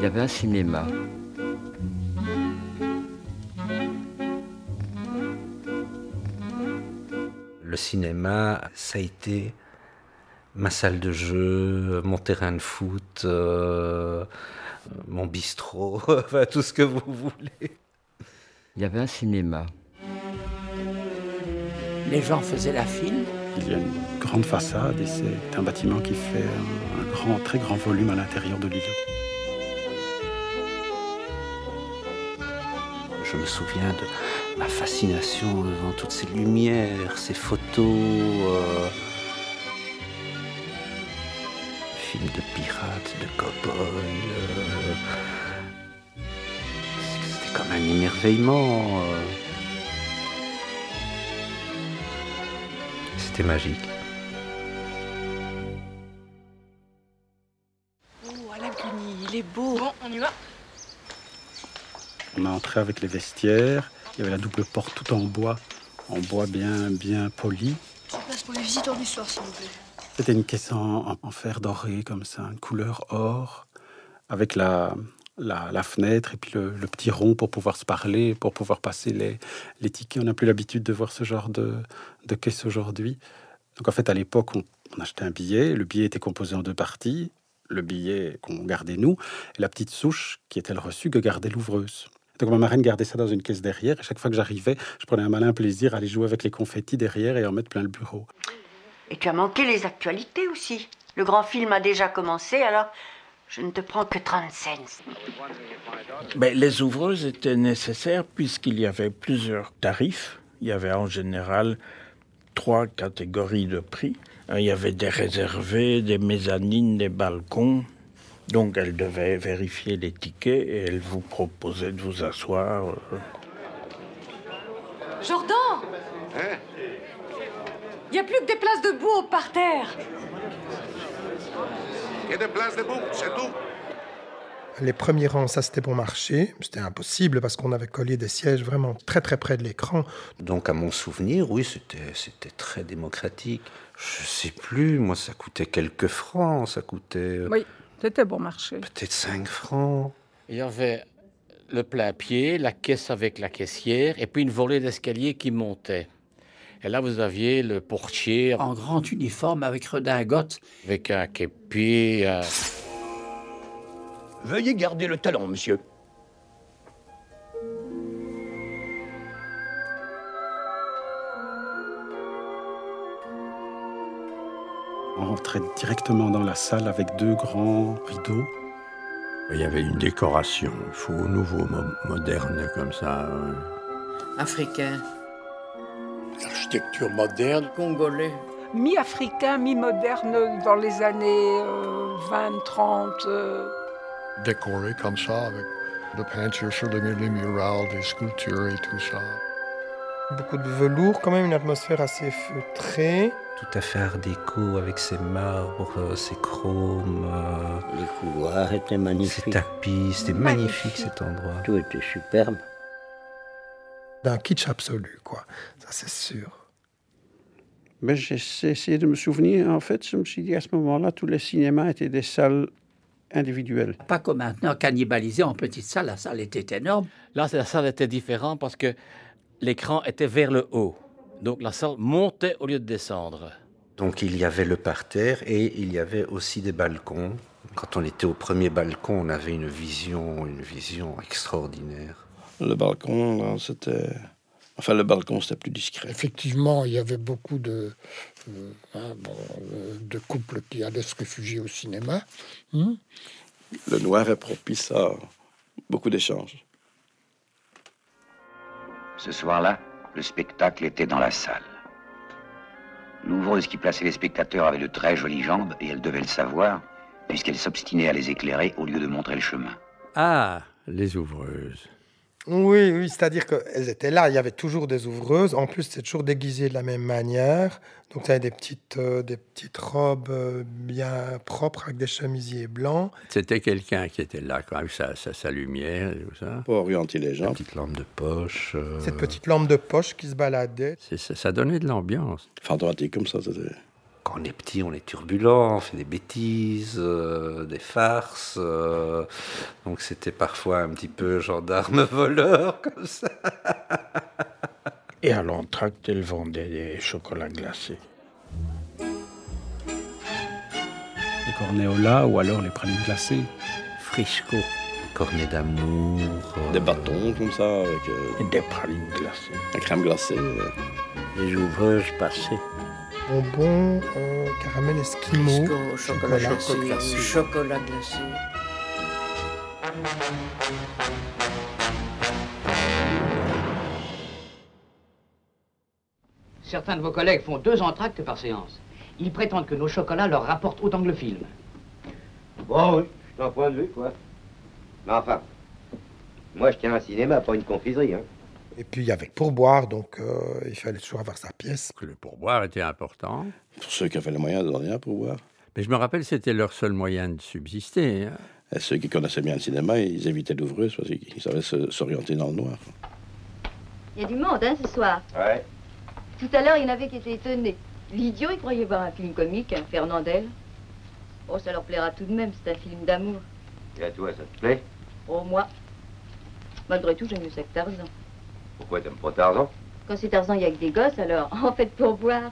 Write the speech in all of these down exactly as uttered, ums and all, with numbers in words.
Il y avait un cinéma. Le cinéma, ça a été ma salle de jeu, mon terrain de foot, euh, mon bistrot, enfin tout ce que vous voulez. Il y avait un cinéma. Les gens faisaient la file. Il y a une grande façade et c'est un bâtiment qui fait un, un grand, très grand volume à l'intérieur de l'îlot. Je me souviens de ma fascination devant toutes ces lumières, ces photos, euh, films de pirates, de cow-boys. Euh, c'était comme un émerveillement. Euh, c'était magique. Oh, Alain Cuny, il est beau. Bon, on y va. On a entré avec les vestiaires, il y avait la double porte tout en bois, en bois bien, bien poli. C'est place pour les visiteurs du soir, s'il vous plaît. C'était une caisse en, en fer doré, comme ça, une couleur or, avec la, la, la fenêtre et puis le, le petit rond pour pouvoir se parler, pour pouvoir passer les, les tickets. On n'a plus l'habitude de voir ce genre de, de caisse aujourd'hui. Donc en fait, à l'époque, on, on achetait un billet, le billet était composé en deux parties, le billet qu'on gardait nous, et la petite souche, qui était le reçu, que gardait l'ouvreuse. Donc ma marraine gardait ça dans une caisse derrière, et chaque fois que j'arrivais, je prenais un malin plaisir à aller jouer avec les confettis derrière et en mettre plein le bureau. Et tu as manqué les actualités aussi. Le grand film a déjà commencé, alors je ne te prends que trente cents. Ben, les ouvreuses étaient nécessaires puisqu'il y avait plusieurs tarifs. Il y avait en général trois catégories de prix. Il y avait des réservés, des mezzanines, des balcons. Donc, elle devait vérifier les tickets et elle vous proposait de vous asseoir. Jordan Hein? Il n'y a plus que des places debout au parterre. Il y a des places debout, c'est tout. Les premiers rangs, ça c'était bon marché. C'était impossible parce qu'on avait collé des sièges vraiment très très près de l'écran. Donc à mon souvenir, oui, c'était, c'était très démocratique. Je sais plus, moi ça coûtait quelques francs, ça coûtait... Oui, c'était bon marché. Peut-être cinq francs. Il y avait le plain-pied, la caisse avec la caissière, et puis une volée d'escalier qui montait. Et là, vous aviez le portier... En grand uniforme avec redingote. Avec un képi... Un... Veuillez garder le talon, monsieur. On rentrait directement dans la salle avec deux grands rideaux. Il y avait une décoration, faux, nouveau, mo- moderne comme ça. Africain. L'architecture moderne. Congolais. Mi-africain, mi-moderne dans les années euh, vingt, trente. Euh... Décoré comme ça, avec de peinture sur les, les murales, des sculptures et tout ça. Beaucoup de velours, quand même une atmosphère assez feutrée. Tout à fait art déco avec ses marbres, ses chromes. Euh, les couloirs étaient magnifiques. Ses tapis, c'était magnifique, magnifique cet endroit. Tout était superbe. D'un kitsch absolu, quoi. Ça, c'est sûr. Ben, j'ai essayé de me souvenir. En fait, je me suis dit à ce moment-là, tous les cinémas étaient des salles individuelles. Pas comme maintenant, cannibalisé en petite salle. La salle était énorme. Là, la salle était différente parce que l'écran était vers le haut. Donc la salle montait au lieu de descendre. Donc il y avait le parterre et il y avait aussi des balcons. Quand on était au premier balcon, on avait une vision, une vision extraordinaire. Le balcon, c'était... Enfin, le balcon, c'était plus discret. Effectivement, il y avait beaucoup de, euh, hein, bon, euh, de couples qui allaient se réfugier au cinéma. Hmm? Le noir est propice à beaucoup d'échanges. Ce soir-là, le spectacle était dans la salle. L'ouvreuse qui plaçait les spectateurs avait de très jolies jambes et elle devait le savoir, puisqu'elle s'obstinait à les éclairer au lieu de montrer le chemin. Ah, les ouvreuses. Oui, oui, c'est-à-dire qu'elles étaient là, il y avait toujours des ouvreuses. En plus, c'est toujours déguisé de la même manière. Donc, il y avait des petites, euh, des petites robes euh, bien propres avec des chemisiers blancs. C'était quelqu'un qui était là, quand même, sa, sa, sa lumière et tout ça. Pour orienter les gens. Une petite lampe de poche. Euh... Cette petite lampe de poche qui se baladait. C'est, ça, ça donnait de l'ambiance. Fantomatique comme ça, c'était quand on est petit, on est turbulent, on fait des bêtises, euh, des farces. Euh, donc c'était parfois un petit peu gendarme voleur, comme ça. Et à l'entracte, elle vendait des chocolats glacés. Des cornets au lait ou alors les pralines glacées. Frisco. Cornet d'amour. Euh... Des bâtons comme ça, avec euh, Et des pralines glacées. la crème glacée. Euh. Les ouvreuses passées. Bonbons, euh, caramel esquimau, Frisco, chocolat, chocolat. chocolat glacé. Chocolat glacé. Certains de vos collègues font deux entractes par séance. Ils prétendent que nos chocolats leur rapportent autant que le film. Bon, oui, c'est un point de vue, quoi. Mais enfin, moi je tiens un cinéma, pas une confiserie, hein. Et puis il y avait le pourboire, donc euh, il fallait toujours avoir sa pièce. Le pourboire était important. Pour ceux qui avaient les moyens de donner un pourboire. Mais je me rappelle, c'était leur seul moyen de subsister. Hein. Et ceux qui connaissaient bien le cinéma, ils évitaient l'ouvreuse parce qu'ils savaient se- s'orienter dans le noir. Il y a du monde, hein, ce soir. Ouais. Tout à l'heure, il y en avait qui étaient étonnés. L'idiot, il croyait voir un film comique, un Fernandel. Oh, ça leur plaira tout de même, c'est un film d'amour. Et à toi, ça te plaît? Oh, moi. Malgré tout, j'aime mieux ça que Tarzan. Pourquoi t'aimes pas Tarzan? Quand c'est Tarzan, il y a que des gosses, alors en fait pour boire.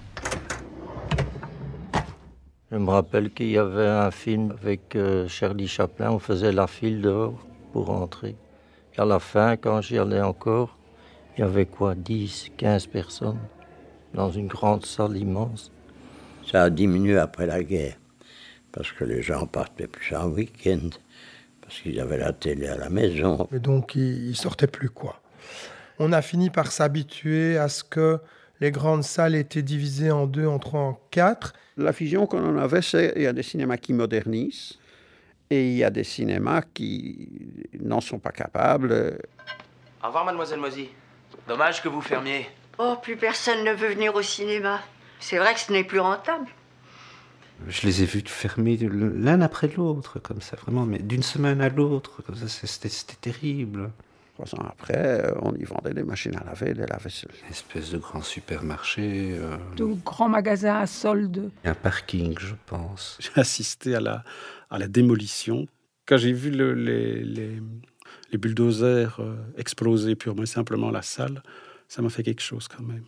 Je me rappelle qu'il y avait un film avec euh, Charlie Chaplin, on faisait la file dehors pour rentrer. Et à la fin, quand j'y allais encore, il y avait quoi, dix, quinze personnes dans une grande salle immense. Ça a diminué après la guerre, parce que les gens partaient plus en week-end, parce qu'ils avaient la télé à la maison. Et donc il, il sortait plus, quoi. On a fini par s'habituer à ce que les grandes salles étaient divisées en deux, en trois, en quatre. La vision qu'on en avait, c'est qu'il y a des cinémas qui modernisent et il y a des cinémas qui n'en sont pas capables. Au revoir, mademoiselle Mozy. Dommage que vous fermiez. Oh, plus personne ne veut venir au cinéma. C'est vrai que ce n'est plus rentable. Je les ai vus fermer l'un après l'autre, comme ça, vraiment, mais d'une semaine à l'autre, comme ça, c'était, c'était terrible. Trois ans après, on y vendait des machines à laver, des lave-vaisselle. Une espèce de grand supermarché. Euh... De grands magasins à solde. Un parking, je pense. J'ai assisté à la, à la démolition. Quand j'ai vu le, les, les, les bulldozers euh, exploser purement et simplement la salle, ça m'a fait quelque chose quand même.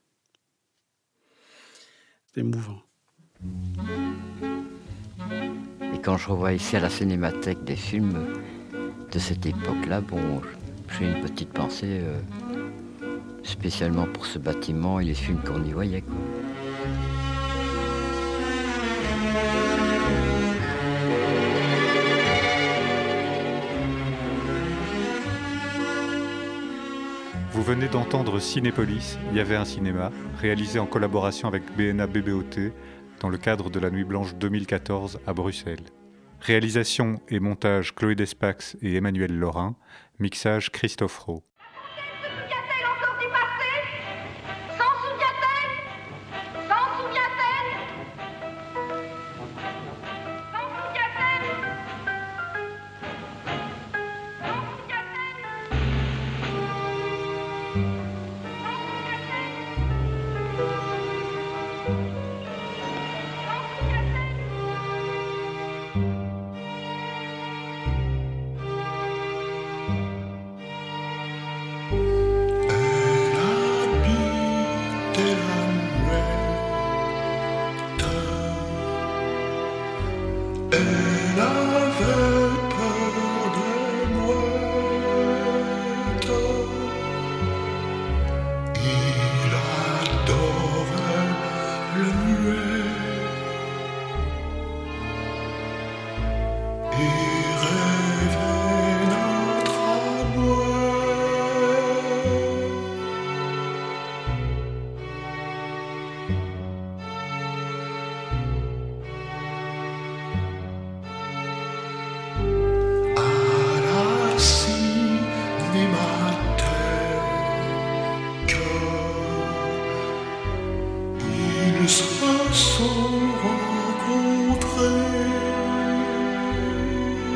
C'était émouvant. Et quand je revois ici à la Cinémathèque des films de cette époque-là, bon, j'ai une petite pensée euh, spécialement pour ce bâtiment et les films qu'on y voyait, quoi. Vous venez d'entendre Cinépolis, il y avait un cinéma, réalisé en collaboration avec B N A B B O T dans le cadre de la Nuit Blanche deux mille quatorze à Bruxelles. Réalisation et montage Chloé Despax et Emmanuel Laurin, mixage Christophe Rowe. Se sont rencontrés.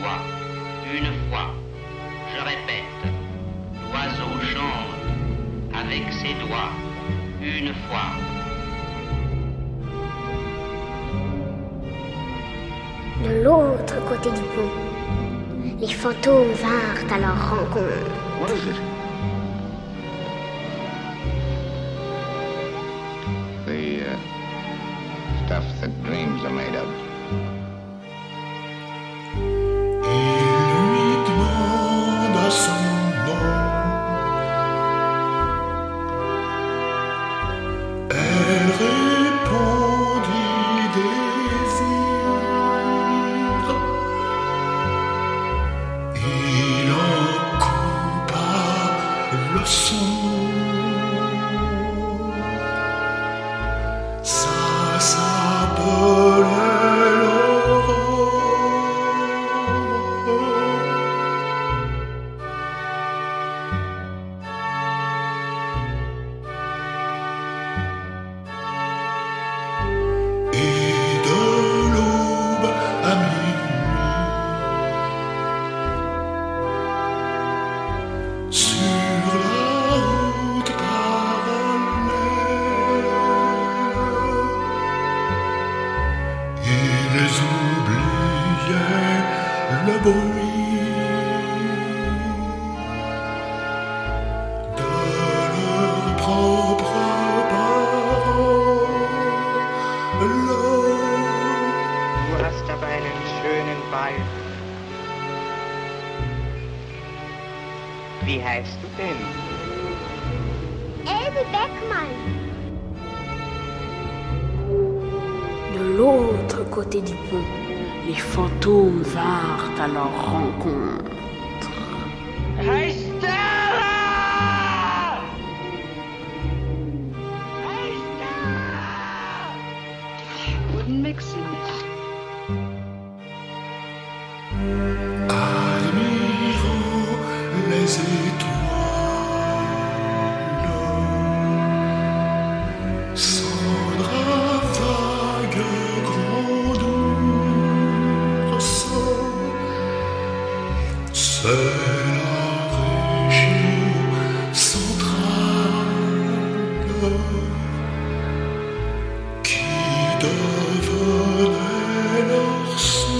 fois, une fois. Je répète, l'oiseau chante avec ses doigts, une fois. De l'autre côté du pont, les fantômes vinrent à leur rencontre. What is it? The uh, stuff that dreams are made of. Il lui demanda son nom. Elle répondit désir. Il en coupa le son. Ça s'appelait Wie heißt du denn? Elbe Beckmann. De l'autre côté du pont, les fantômes vinrent à leur rencontre. Hey Stella! Hey Stella! Wouldn't mix it. Admirant les étoiles, cendres vague grandeur, c'est la région centrale qui devenait leur source.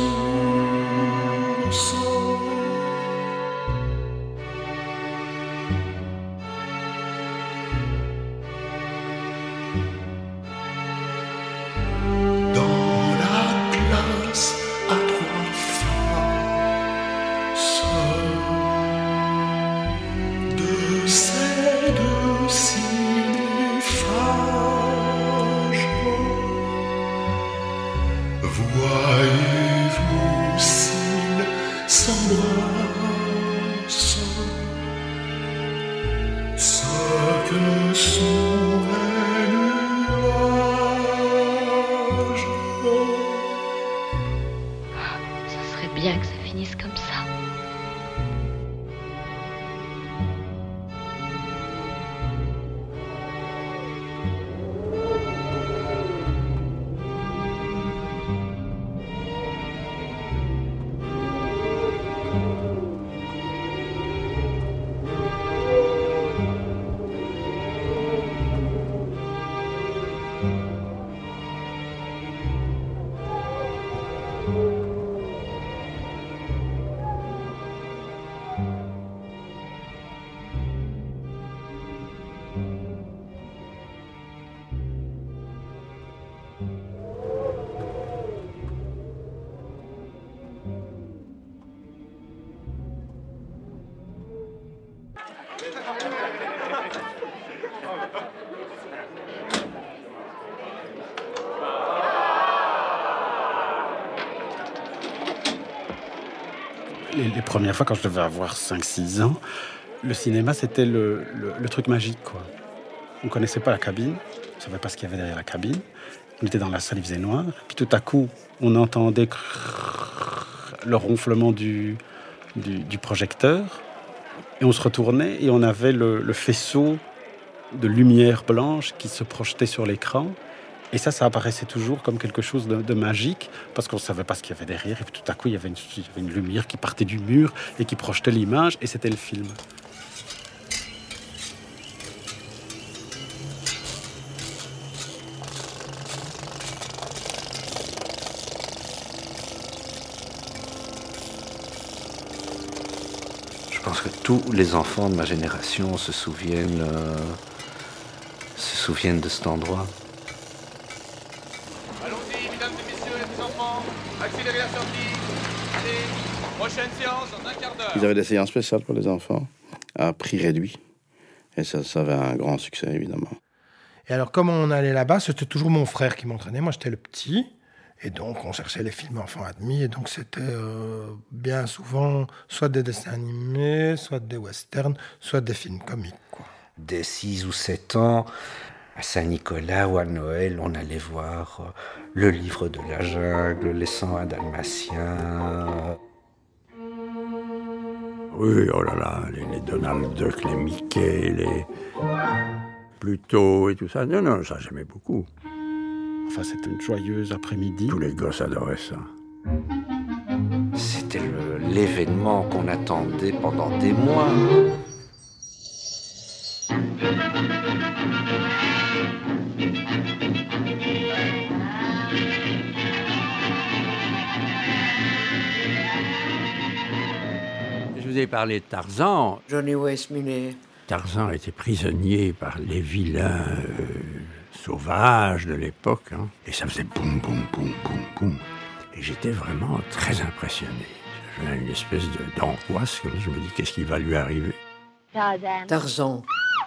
Voyez-vous s'ils s'embrassent, ce que sont les nuages. Ça serait bien que ça finisse comme ça. Les, les premières fois, quand je devais avoir cinq six ans, le cinéma, c'était le, le, le truc magique, quoi. On ne connaissait pas la cabine, on ne savait pas ce qu'il y avait derrière la cabine. On était dans la salle, il faisait noir. Puis tout à coup, on entendait le ronflement du, du, du projecteur. Et on se retournait et on avait le, le faisceau de lumière blanche qui se projetait sur l'écran. Et ça, ça apparaissait toujours comme quelque chose de, de magique, parce qu'on ne savait pas ce qu'il y avait derrière. Et puis tout à coup, il y avait une, il y avait une lumière qui partait du mur et qui projetait l'image, et c'était le film. Je pense que tous les enfants de ma génération se souviennent, euh, se souviennent de cet endroit. Allons-y, mesdames et messieurs les enfants, accélérez la sortie. Allez, prochaine séance dans un quart d'heure. Ils avaient des séances spéciales pour les enfants, à prix réduit. Et ça, ça avait un grand succès, évidemment. Et alors, comme on allait là-bas, c'était toujours mon frère qui m'entraînait. Moi, j'étais le petit. Et donc, on cherchait les films enfants admis. Et donc, c'était euh, bien souvent soit des dessins animés, soit des westerns, soit des films comiques, quoi. Dès six ou sept ans, à Saint-Nicolas ou à Noël, on allait voir euh, le livre de la jungle, les cent un dalmatiens. Oui, oh là là, les, les Donald Duck, les Mickey, les Pluto et tout ça. Non, non, ça j'aimais beaucoup. Enfin, c'était une joyeuse après-midi. Tous les gosses adoraient ça. C'était le, l'événement qu'on attendait pendant des mois. Je vous ai parlé de Tarzan. Johnny Weissmuller. Tarzan était prisonnier par les vilains euh, sauvages de l'époque. Hein. Et ça faisait boum, boum, boum, boum, boum. Et j'étais vraiment très impressionné. J'avais une espèce de, d'angoisse. Comme je me dis, qu'est-ce qui va lui arriver? Tarzan. Tarzan.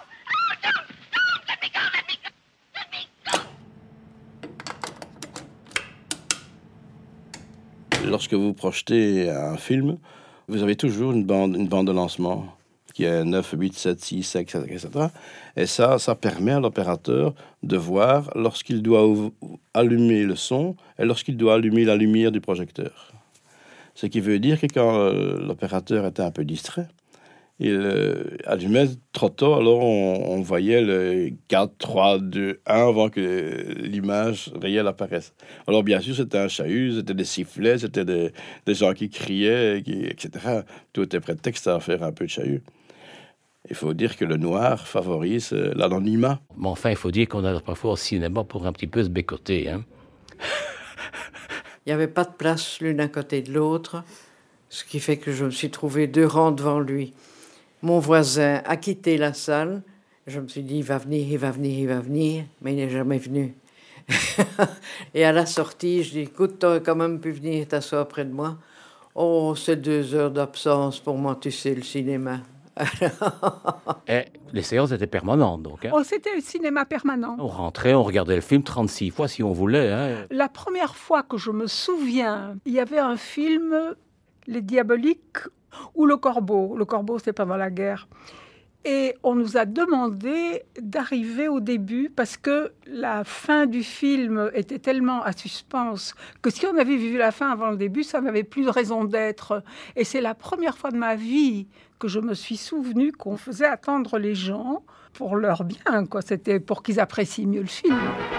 Lorsque vous projetez un film, vous avez toujours une bande, une bande de lancement qui est neuf, huit, sept, six, cinq, et cetera. Et ça, ça permet à l'opérateur de voir lorsqu'il doit allumer le son et lorsqu'il doit allumer la lumière du projecteur. Ce qui veut dire que quand euh, l'opérateur était un peu distrait, il euh, allumait trop tôt, alors on, on voyait le quatre, trois, deux, un avant que l'image réelle apparaisse. Alors bien sûr, c'était un chahut, c'était des sifflets, c'était des, des gens qui criaient, qui, et cetera. Tout était prétexte à faire un peu de chahut. Il faut dire que le noir favorise euh, l'anonymat. Mais enfin, il faut dire qu'on a parfois au cinéma pour un petit peu se bécoter. Hein. Il n'y avait pas de place l'une à côté de l'autre, ce qui fait que je me suis trouvé deux rangs devant lui. Mon voisin a quitté la salle. Je me suis dit, il va venir, il va venir, il va venir, mais il n'est jamais venu. Et à la sortie, je dis, écoute, tu aurais quand même pu venir t'asseoir près de moi. Oh, c'est deux heures d'absence pour moi, tu sais, le cinéma. Et les séances étaient permanentes, donc. Hein. Oh, c'était le cinéma permanent. On rentrait, on regardait le film trente-six fois si on voulait. Hein. La première fois que je me souviens, il y avait un film, Les Diaboliques, ou Le Corbeau. Le Corbeau, c'était pendant la guerre. Et on nous a demandé d'arriver au début parce que la fin du film était tellement à suspense que si on avait vu la fin avant le début, ça n'avait plus de raison d'être. Et c'est la première fois de ma vie que je me suis souvenu qu'on faisait attendre les gens pour leur bien, quoi. C'était pour qu'ils apprécient mieux le film.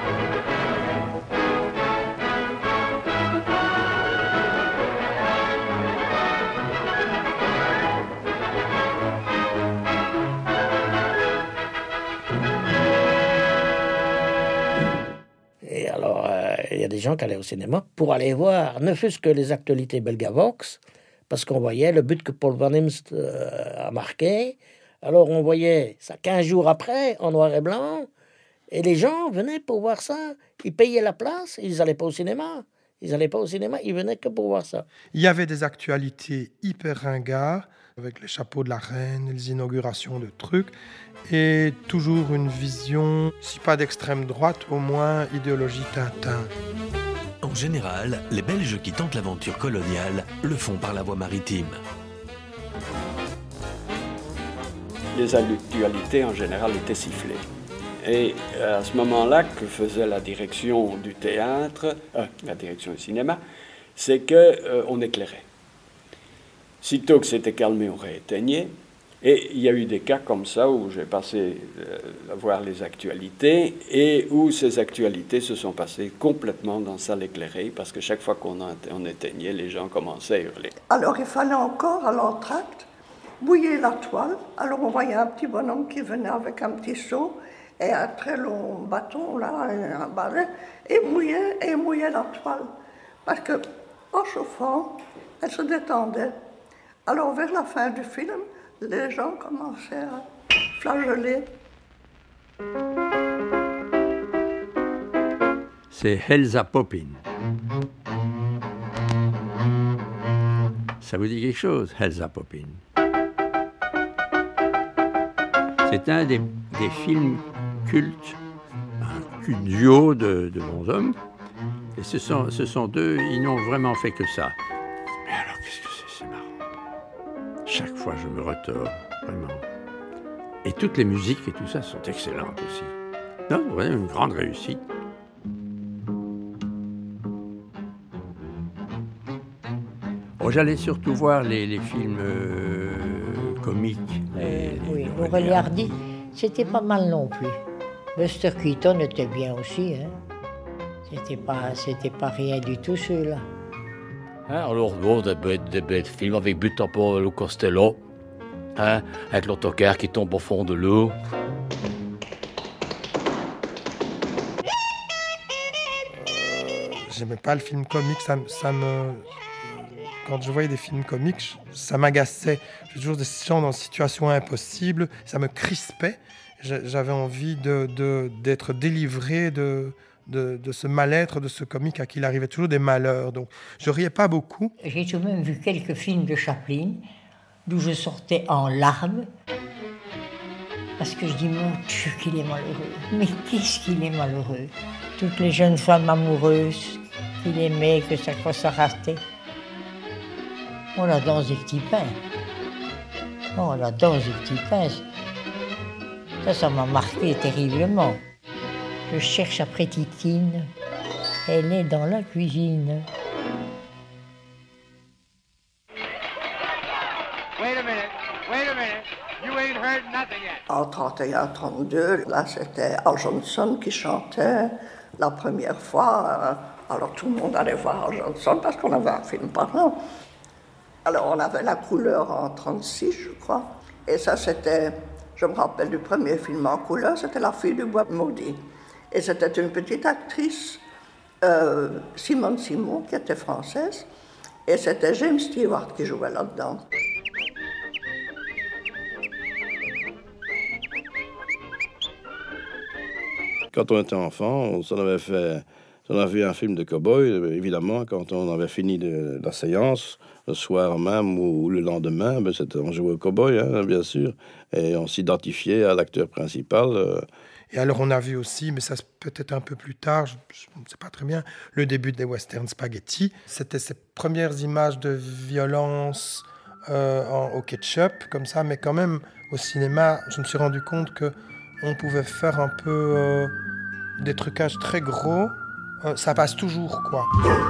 Et alors, euh, il y a des gens qui allaient au cinéma pour aller voir, ne fût-ce que les actualités Belgavox, parce qu'on voyait le but que Paul Van Imst euh, a marqué. Alors, on voyait ça quinze jours après, en noir et blanc, et les gens venaient pour voir ça. Ils payaient la place, ils n'allaient pas au cinéma. Ils n'allaient pas au cinéma, ils venaient que pour voir ça. Il y avait des actualités hyper ringards, avec les chapeaux de la reine, les inaugurations de trucs, et toujours une vision, si pas d'extrême droite, au moins idéologie Tintin. En général, les Belges qui tentent l'aventure coloniale le font par la voie maritime. Les actualités, en général, étaient sifflées. Et à ce moment-là, que faisait la direction du théâtre, euh, la direction du cinéma, c'est qu'on euh, éclairait. Sitôt que c'était calmé, on rééteignait. Et il y a eu des cas comme ça où j'ai passé euh, à voir les actualités et où ces actualités se sont passées complètement dans salle éclairée parce que chaque fois qu'on on éteignait, les gens commençaient à hurler. Alors il fallait encore à l'entracte bouiller la toile. Alors on voyait un petit bonhomme qui venait avec un petit seau et un très long bâton, là, un balai, et mouillait, et mouillait la toile. Parce que en chauffant, elle se détendait. Alors vers la fin du film, les gens commençaient à flageoler. C'est Elsa Poppin. Ça vous dit quelque chose, Elsa Poppin? C'est un des, des films cultes, un duo de, de bons hommes. Et ce sont, ce sont deux, ils n'ont vraiment fait que ça. Mais alors, qu'est-ce que c'est, c'est marrant. Chaque fois, je me retors, vraiment. Et toutes les musiques et tout ça sont excellentes aussi. Non, vraiment une grande réussite. Oh, j'allais surtout voir les, les films euh, comiques. Les, euh, les, oui, les Laurel et Hardy, c'était pas mal non plus. Buster Keaton était bien aussi, hein. C'était pas, c'était pas rien du tout, ceux-là. Hein, alors, bon, des bêtes, des bêtes films avec Buster Paolo Costello, hein, avec l'autocar qui tombe au fond de l'eau. J'aimais pas le film comique, ça, ça me... Quand je voyais des films comiques, ça m'agaçait. J'ai toujours des gens dans des situations impossibles, ça me crispait. J'avais envie de, de, d'être délivré de... De, de ce mal-être, de ce comique à qui il arrivait toujours des malheurs. Donc, je riais pas beaucoup. J'ai tout de même vu quelques films de Chaplin, d'où je sortais en larmes, parce que je dis, mon Dieu, qu'il est malheureux. Mais qu'est-ce qu'il est malheureux. Toutes les jeunes femmes amoureuses qu'il aimait, que chaque fois ça ratait. Oh, la danse des petits pains. Oh, la danse des petits pains. Ça, ça m'a marqué terriblement. Je cherche après Titine, elle est dans la cuisine. Wait a minute, wait a minute, you ain't heard nothing yet. En trente et un trente-deux, là c'était Al Johnson qui chantait la première fois. Alors tout le monde allait voir Al Johnson parce qu'on avait un film par an. Alors on avait la couleur en trente-six, je crois. Et ça c'était, je me rappelle du premier film en couleur, c'était La fille du bois maudit. Et c'était une petite actrice, euh, Simone Simon, qui était française, et c'était James Stewart qui jouait là-dedans. Quand on était enfant, on s'en avait fait, on avait vu un film de cow-boy, évidemment, quand on avait fini de, la séance, le soir même ou, ou le lendemain, ben c'était, on jouait au cow-boy, hein, bien sûr, et on s'identifiait à l'acteur principal. Euh, Et alors on a vu aussi, mais ça peut-être un peu plus tard, je ne sais pas très bien, le début des western spaghetti. C'était ces premières images de violence euh, en, au ketchup, comme ça, mais quand même au cinéma, je me suis rendu compte qu'on pouvait faire un peu euh, des trucages très gros. Euh, ça passe toujours, quoi.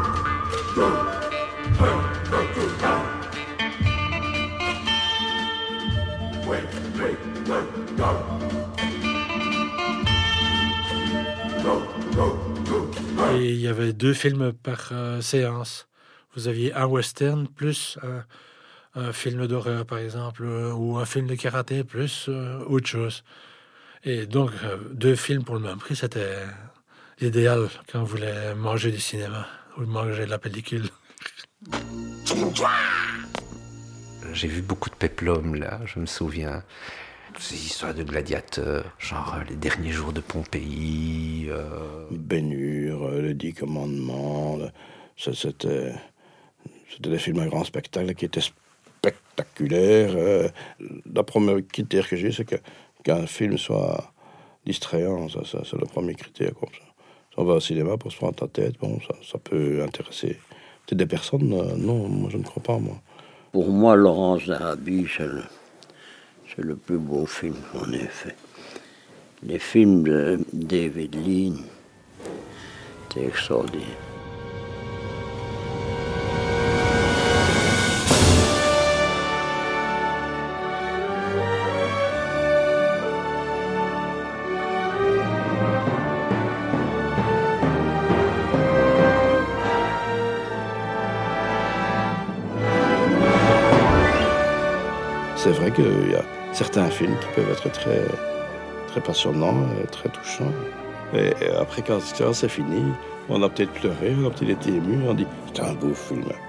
Et il y avait deux films par euh, séance. Vous aviez un western plus un, un film d'horreur, par exemple, euh, ou un film de karaté plus euh, autre chose. Et donc, euh, deux films pour le même prix, c'était l'idéal quand on voulait manger du cinéma ou manger de la pellicule. J'ai vu beaucoup de péplum, là, je me souviens. Ces histoires de gladiateurs, genre euh, les derniers jours de Pompéi. Euh... Ben-Hur, euh, les Dix Commandements. Le... Ça, c'était... c'était des films à grand spectacle qui étaient spectaculaires. Euh... Le premier critère que j'ai, c'est que, qu'un film soit distrayant. Ça, ça, c'est le premier critère. Comme ça. Si on va au cinéma pour se prendre la tête, bon, ça, ça peut intéresser peut-être des personnes. Euh, non, moi, je ne crois pas, moi. Pour moi, Laurence d'Arabie, c'est le... c'est le plus beau film qu'on ait fait. Les films de David Lean, c'est extraordinaire. vrai qu'il y a certains films qui peuvent être très, très passionnants, très touchants. Et après, quand, quand c'est fini, on a peut-être pleuré, on a peut-être été ému, on dit « c'est un beau film ouais. ».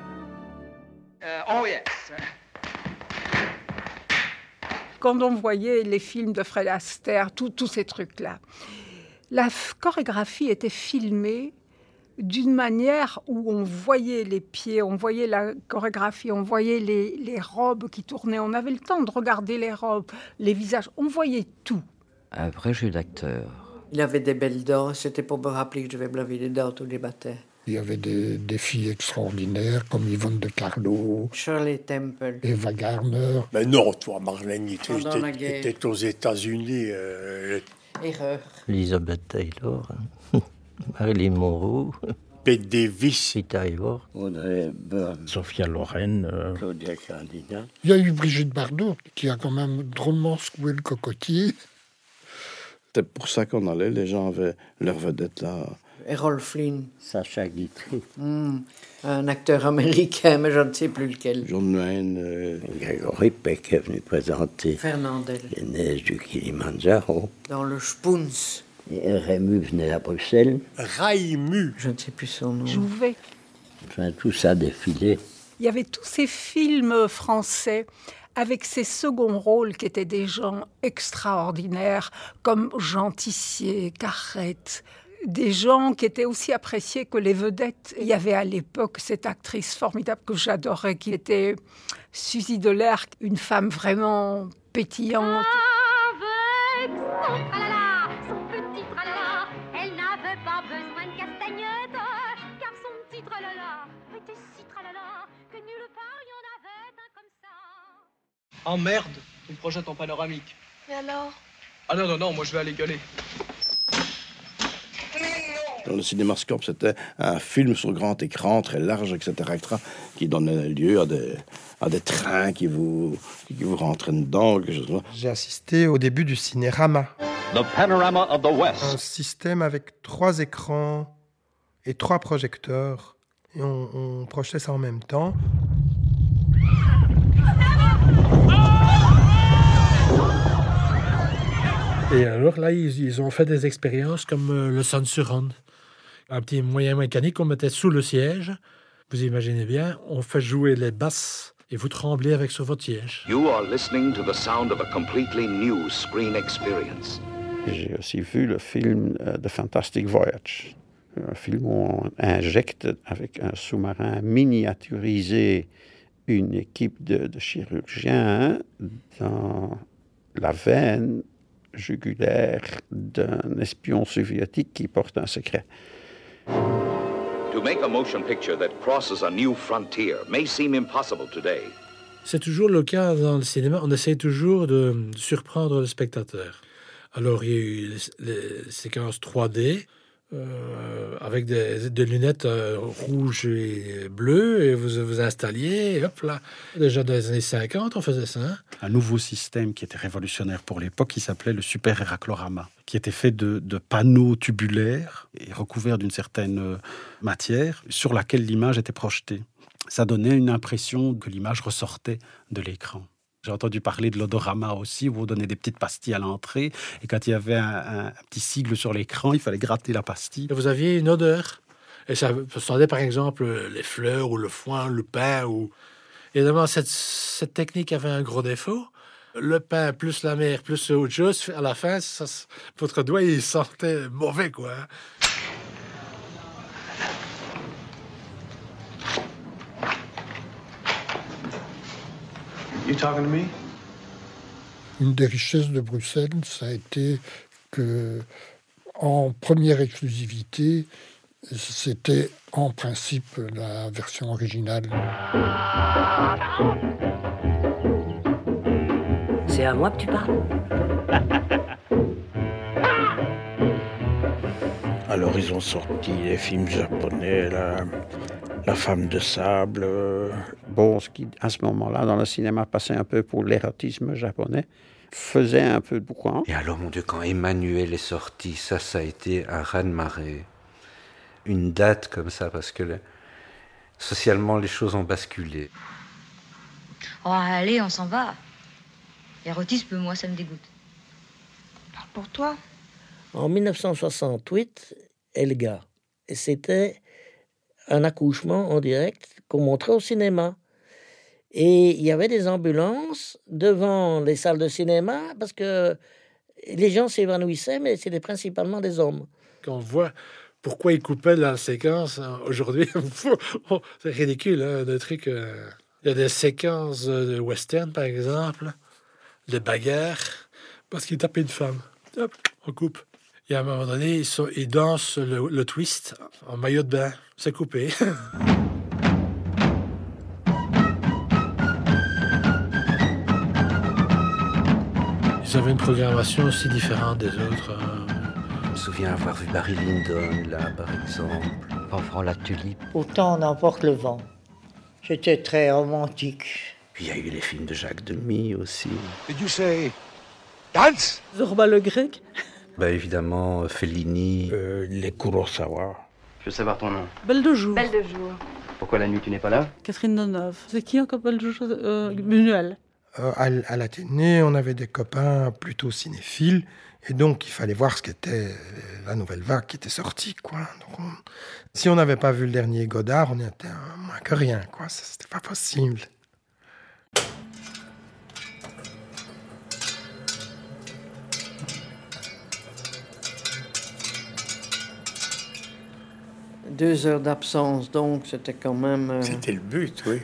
Oh yes. Quand on voyait les films de Fred Astaire, tous ces trucs-là, la chorégraphie était filmée d'une manière où on voyait les pieds, on voyait la chorégraphie, on voyait les, les robes qui tournaient, on avait le temps de regarder les robes, les visages, on voyait tout. Un vrai jeu d'acteur. Il avait des belles dents, c'était pour me rappeler que je devais me laver les dents tous les matins. Il y avait des, des filles extraordinaires comme Yvonne de Carlo, Shirley Temple, Eva Gardner. Mais non, toi, Marlène, était, Pendant la était, guerre. était aux États-Unis. Euh, Erreur. Elizabeth Taylor, Marilyn Monroe, Pete Davis, Rita Hayworth, Audrey Hepburn, Sophia Loren, euh... Claudia Cardinal. Il y a eu Brigitte Bardot qui a quand même drôlement secoué le cocotier. C'était pour ça qu'on allait, les gens avaient leur vedette là. Errol Flynn. Sacha Guitry. Mm. Un acteur américain, mais je ne sais plus lequel. John Wayne. Euh... Gregory Peck est venu présenter Fernandel. Les neiges du Kilimanjaro. Dans le Spoons. Et Rému venait à Bruxelles. Raimu. Je ne sais plus son nom. Jouvet. Enfin, tout ça défilé. Il y avait tous ces films français avec ces seconds rôles qui étaient des gens extraordinaires, comme Jean Tissier, Carrette, des gens qui étaient aussi appréciés que les vedettes. Il y avait à l'époque cette actrice formidable que j'adorais, qui était Suzy Delercq, une femme vraiment pétillante. Avec son tralala, son petit tralala, elle n'avait pas besoin de castagnettes, car son petit tralala était si tralala que nulle part il y en avait un comme ça. Oh merde, tu me projettes en panoramique. Et alors? Ah non, non, non, moi je vais aller gueuler. Dans le cinémascope, c'était un film sur grand écran, très large, et cetera, et cetera, qui donnait lieu à des, à des trains qui vous, qui vous rentraient dedans. Quelque chose. J'ai assisté au début du Cinérama. The Panorama of the West. Un système avec trois écrans et trois projecteurs. Et on, on projetait ça en même temps. Et alors là, ils, ils ont fait des expériences comme euh, le Sensurround. Un petit moyen mécanique qu'on mettait sous le siège. Vous imaginez bien, on fait jouer les basses et vous tremblez avec sur votre siège. You are listening to the sound of a completely new screen experience. J'ai aussi vu le film uh, The Fantastic Voyage, un film où on injecte avec un sous-marin miniaturisé une équipe de, de chirurgiens dans la veine jugulaire d'un espion soviétique qui porte un secret. To make a motion picture that crosses a new frontier may seem impossible today. C'est toujours le cas dans le cinéma, on essaie toujours de surprendre le spectateur. Alors il y a eu les, les séquences trois D euh, avec des, des lunettes euh, rouges et bleues et vous vous installiez et hop là. Déjà dans les années cinquante on faisait ça. Hein. Un nouveau système qui était révolutionnaire pour l'époque qui s'appelait le Super Héraclorama, qui était fait de, de panneaux tubulaires et recouvert d'une certaine matière sur laquelle l'image était projetée. Ça donnait une impression que l'image ressortait de l'écran. J'ai entendu parler de l'odorama aussi, où on donnait des petites pastilles à l'entrée. Et quand il y avait un, un, un petit sigle sur l'écran, il fallait gratter la pastille. Et vous aviez une odeur. Et ça sentait par exemple les fleurs ou le foin, le pain. Ou... Évidemment, cette, cette technique avait un gros défaut. Le pain plus la mer plus autre chose, à la fin, ça, votre doigt, il sentait mauvais, quoi. You talking to me? Une des richesses de Bruxelles, ça a été que, en première exclusivité, c'était en principe la version originale. C'est à moi que tu parles? Alors ils ont sorti les films japonais, la, la femme de sable. Bon, ce qui, à ce moment-là, dans le cinéma, passait un peu pour l'érotisme japonais, faisait un peu de boucan. Et alors, mon Dieu, quand Emmanuel est sorti, ça, ça a été un raz-de-marée. Une date comme ça, parce que le, socialement, les choses ont basculé. Oh, allez, on s'en va. L'érotisme, moi, ça me dégoûte. Parle pour toi. En mille neuf cent soixante-huit, Elga. Et c'était un accouchement en direct qu'on montrait au cinéma. Et il y avait des ambulances devant les salles de cinéma parce que les gens s'évanouissaient, mais c'était principalement des hommes. Quand on voit pourquoi ils coupaient la séquence aujourd'hui, c'est ridicule, hein, de trucs. Euh... Il y a des séquences de western, par exemple, de bagarres, parce qu'ils tapent une femme. Hop, on coupe. Et à un moment donné, ils, sont, ils dansent le, le twist en maillot de bain. C'est coupé. Ils avaient une programmation aussi différente des autres. Je me souviens avoir vu Barry Lyndon, là, par exemple. Fanfran la tulipe. Autant n'emporte le vent. C'était très romantique. Puis il y a eu les films de Jacques Demy aussi. Did you say dance? Zorba le Grec. Bah évidemment, Fellini. Euh, les Kurosawa. Je veux savoir ton nom. Belle de jour. Belle de jour. Pourquoi la nuit tu n'es pas là? Catherine Deneuve. C'est qui encore Belle de jour euh, Buñuel. Euh, à, à l'Athénée, on avait des copains plutôt cinéphiles, et donc il fallait voir ce qu'était la nouvelle vague qui était sortie, quoi. Donc on, si on n'avait pas vu le dernier Godard, on était un, moins que rien, quoi. Ça, c'était pas possible. Deux heures d'absence, donc c'était quand même... Euh... C'était le but, oui.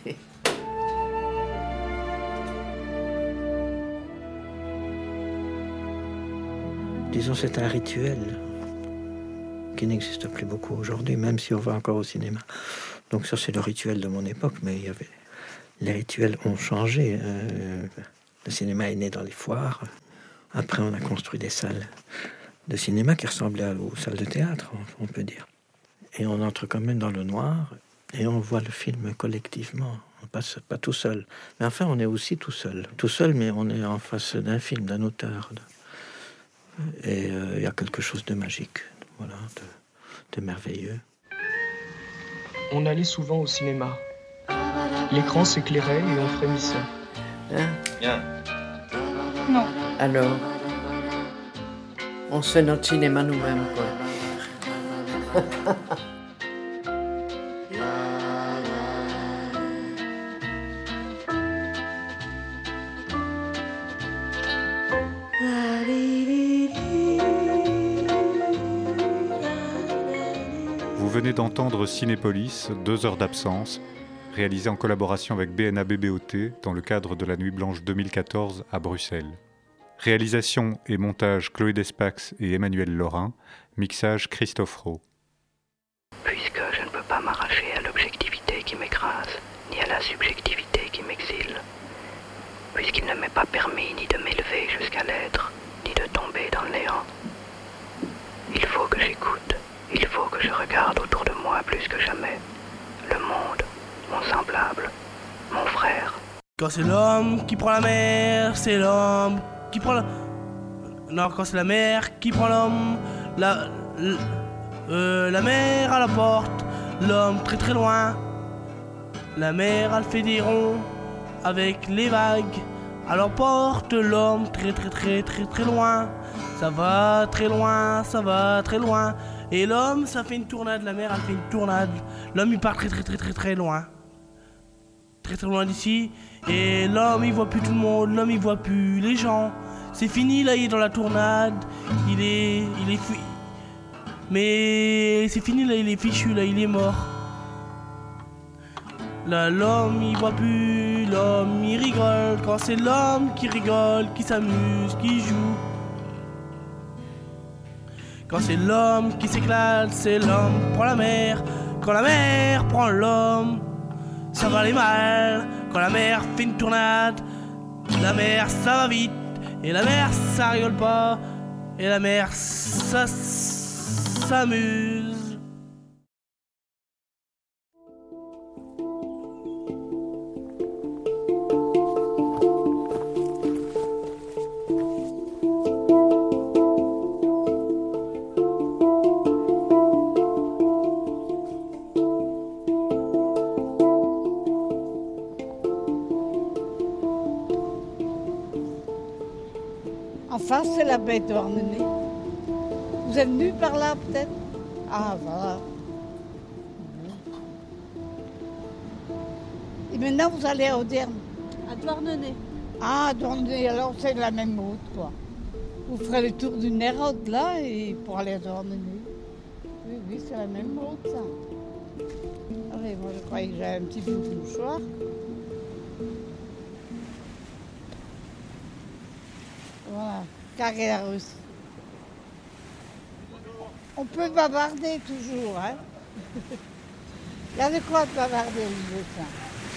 Disons, c'est un rituel qui n'existe plus beaucoup aujourd'hui, même si on va encore au cinéma. Donc ça, c'est le rituel de mon époque, mais il y avait... les rituels ont changé. Euh, le cinéma est né dans les foires. Après, on a construit des salles de cinéma qui ressemblaient aux salles de théâtre, on peut dire. Et on entre quand même dans le noir et on voit le film collectivement. On passe pas tout seul. Mais enfin, on est aussi tout seul. Tout seul, mais on est en face d'un film, d'un auteur. Et il euh, y a quelque chose de magique, voilà, de, de merveilleux. On allait souvent au cinéma. L'écran s'éclairait et on frémissait. Hein? Bien. Non. Alors, on se fait notre cinéma nous-mêmes, quoi. Vous venez d'entendre Cinépolis, deux heures d'absence, réalisé en collaboration avec B N A B B O T dans le cadre de la Nuit Blanche deux mille quatorze à Bruxelles. Réalisation et montage Chloé Despax et Emmanuel Laurin, mixage Christophe Rowe. Puisque je ne peux pas m'arracher à l'objectivité qui m'écrase, ni à la subjectivité qui m'exile, puisqu'il ne m'est pas permis ni de m'élever jusqu'à l'être, ni de tomber dans le néant, il faut que j'écoute, il faut que je regarde autour de moi plus que jamais le monde, mon semblable, mon frère. Quand c'est l'homme qui prend la mer, c'est l'homme qui prend la... Non, quand c'est la mer qui prend l'homme, la... la... Euh, la mer à la porte, l'homme très très loin. La mer elle fait des ronds avec les vagues. Alors porte l'homme très très très très très loin. Ça va très loin, ça va très loin. Et l'homme ça fait une tournade, la mer elle fait une tournade. L'homme il part très très très très très loin. Très très loin d'ici. Et l'homme il voit plus tout le monde, l'homme il voit plus les gens. C'est fini là, il est dans la tournade. Il est... il est... Mais c'est fini là, il est fichu là, il est mort. Là l'homme il voit plus, l'homme il rigole. Quand c'est l'homme qui rigole, qui s'amuse, qui joue. Quand c'est l'homme qui s'éclate, c'est l'homme qui prend la mer. Quand la mer prend l'homme, ça va aller mal. Quand la mer fait une tournade, la mer ça va vite. Et la mer ça rigole pas. Et la mer ça s'amuse. Ça, c'est la baie de Douarnenez. Vous êtes venu par là, peut-être? Ah, voilà. Et maintenant, vous allez à Auderme? À Douarnenez. Ah, Douarnenez, alors c'est la même route, quoi. Vous ferez le tour du Nérode, là, et pour aller à Douarnenez. Oui, oui, c'est la même route, ça. Allez, moi, je croyais que j'avais un petit bout de mouchoir. Voilà, carré la Russe. On peut bavarder toujours, hein. Il y a de quoi de bavarder, je veux ça.